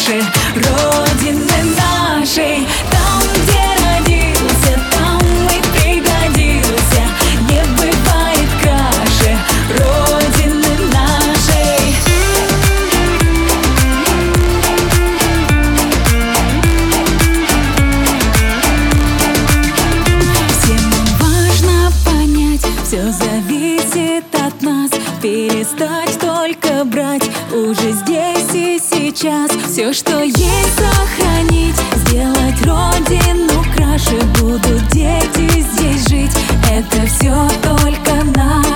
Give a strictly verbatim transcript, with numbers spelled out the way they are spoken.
краше Родины нашей. Там, где родился, там и пригодился. Не бывает краше Родины нашей. Всем нам важно понять, все зависит от нас. Перестать только брать уже здесь и сейчас. Все, что есть, сохранить, сделать родину краше. Будут дети здесь жить, это все только наше.